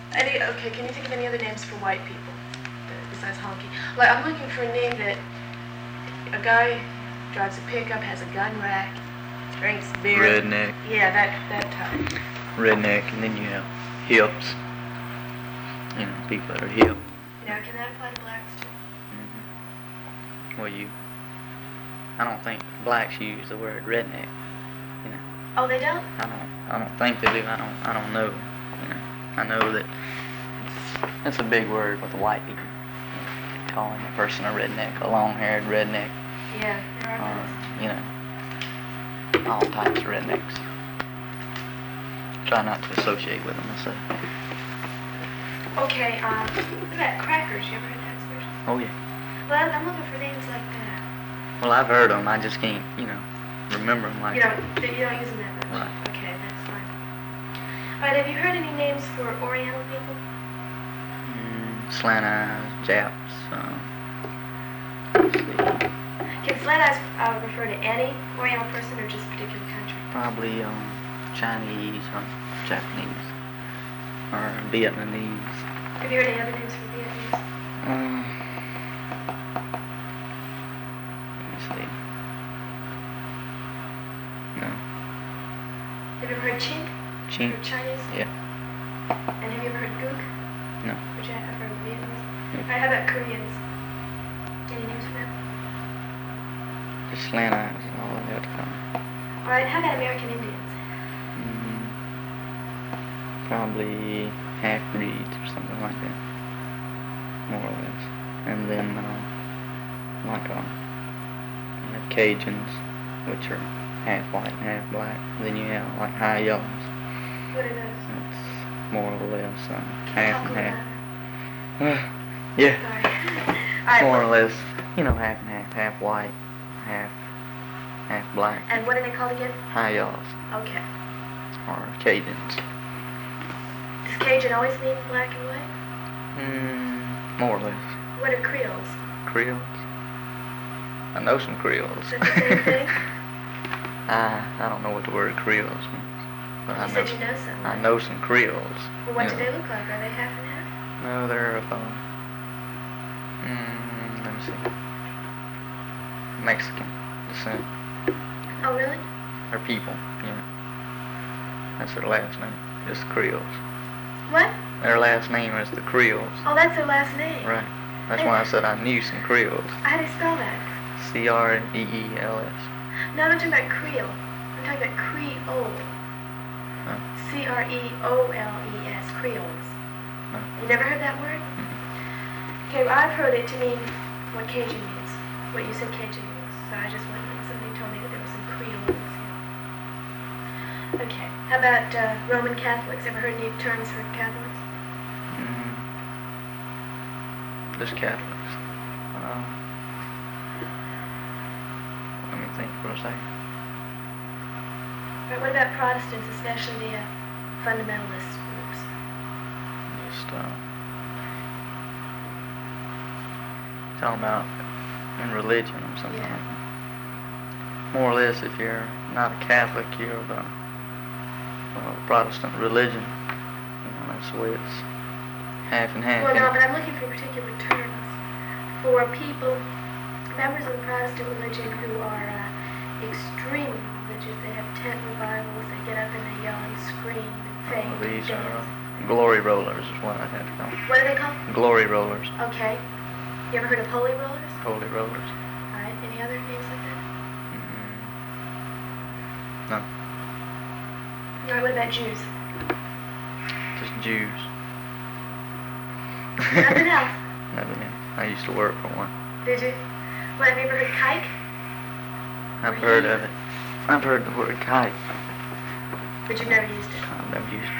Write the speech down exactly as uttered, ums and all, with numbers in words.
Any, okay, can you think of any other names for white people besides honky? Like, I'm looking for a name that a guy drives a pickup, has a gun rack, drinks beer. Redneck. Yeah, that that type. Redneck, and then you have hips. You know, people that are hip. Now, can that apply to blacks too? Mm-hmm. Well, you. I don't think blacks use the word redneck. You know. Oh, they don't? I don't. I don't think they do. I don't. I don't know. You know. I know that it's, it's a big word with the white people. You know, calling a person a redneck, a long-haired redneck. Yeah, there are Or, those. you know, all types of rednecks. Try not to associate with them and stuff. Okay, um, what about crackers? You ever heard that expression? Oh yeah. Well, I'm looking for names like that. Well, I've heard them. I just can't, you know, remember them like. You don't, you don't use them that much? Right. Okay, that's fine. All right, have you heard any names for Oriental people? Mm, slant eyes, Japs. Uh, let's see. Can slant eyes uh, refer to any Oriental person or just a particular country? Probably um, Chinese or Japanese or Vietnamese. Have you heard any other names for Vietnamese? Um, let me see. No. Have you ever heard Chink? Chink? For Chinese? Yeah. And have you ever heard Gook? No. Which I have heard Vietnamese. Nope. All right, how about Koreans? Any names for them? Just slant eyes and all of that kind. All right, how about American Indians? Mm, probably half-breeds or something like that. More or less. And then, uh, like, uh, you have Cajuns, which are half white and half black. Then you have, like, high yellows. What are those? That's more or less uh, Can you half talk and a little half. louder? Yeah, Sorry. All right, more well, or less. You know, half and half. Half white, half, half black. And what are they called again? High yellows, Okay. or Cajuns. Does Cajun always mean black and white? Mm, more or less. What are Creoles? Creoles. I know some Creoles. Is that the same thing? I I don't know what the word Creoles means, but You I know said you some, know some. I know some Creoles. Well, what you do know. they look like? Are they half and half? No, they're of, uh, mm, let me see, Mexican descent. Oh, really? They're people, you know. That's their last name, just the Creoles. What? Their last name is the Creoles. Oh, that's their last name. Right. That's why I said I knew some Creoles. How do you spell that? C R E E L S. No, I'm not talking about Creole. I'm talking about Creole. Huh? C R E O L E S, Creoles. No. You never heard that word? Mm-mm. Okay, well, I've heard it to mean what Cajun means. What you said Cajun means. So I just went and somebody told me that there was some Creoles here. Okay, how about uh, Roman Catholics? Ever heard any terms for Catholics? Mm, just Catholics. Uh, let me think for a second. Right, what about Protestants, especially the uh, fundamentalist groups? Just uh, talking about in religion or something Yeah. like that. More or less, if you're not a Catholic, you're of a, of a Protestant religion. You know, that's the way it's half and half. Well, you no, know. but I'm looking for particular terms for people, members of the Protestant religion who are uh, extremely religious. They have tent revivals, they get up and they yell and scream and faint Oh, and these dance. are uh, glory rollers is what I had to call them. What are they called? Glory rollers, Okay. You ever heard of holy rollers? holy rollers. All right. Any other names like that? Mm, no, All right. What about Jews? just Jews. Nothing else. Nothing else. I used to work for one. Did you? What, have you ever heard kike? I've Or heard heathen? of it. I've heard the word kite. But you've never used it. I've never used it.